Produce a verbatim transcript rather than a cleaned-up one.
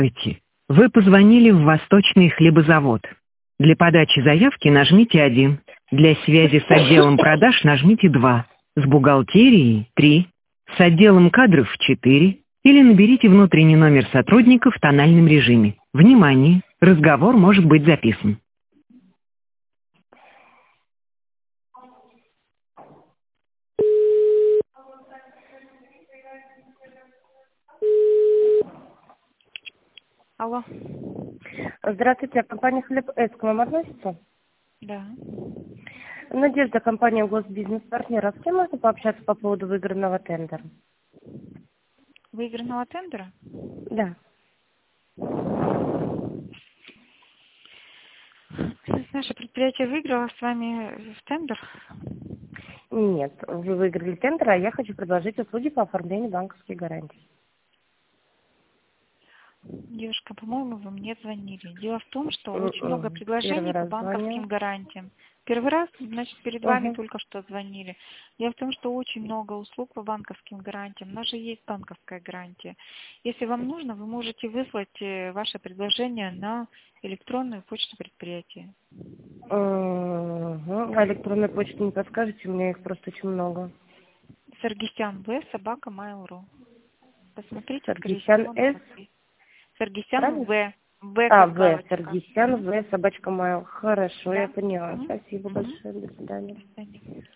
Здравствуйте. Вы позвонили в Восточный хлебозавод. Для подачи заявки нажмите один. Для связи с отделом продаж нажмите два. С бухгалтерией три. С отделом кадров четыре. Или наберите внутренний номер сотрудника в тональном режиме. Внимание! Разговор может быть записан. Алло. Здравствуйте, компания «Хлеб С» к вам относится? Да. Надежда, компания «Госбизнес-партнер». А с кем можно пообщаться по поводу выигранного тендера? Выигранного тендера? Да. Наше предприятие выиграло с вами в тендер? Нет, вы выиграли тендер, а я хочу предложить услуги по оформлению банковских гарантий. Девушка, по-моему, вы мне звонили. Дело в том, что очень много М-м, предложений Первый по раз банковским звоню. гарантиям. Первый раз, значит, перед вами Угу. только что звонили. Дело в том, что очень много услуг по банковским гарантиям. У нас же есть банковская гарантия. Если вам нужно, вы можете выслать э, ваше предложение на электронную почту предприятия. Угу. А электронную почту не подскажете? У меня их просто очень много. Саргисян В, собака Mail.ru. Посмотрите, скорее Саргисян всего, на С. вас есть. Саргисян Правильно? В. В А, как В. галочка. Саргисян Мгм. В. Собачка Майл. Хорошо, я Да. поняла. Мгм. Спасибо Мгм. большое. До свидания. До свидания.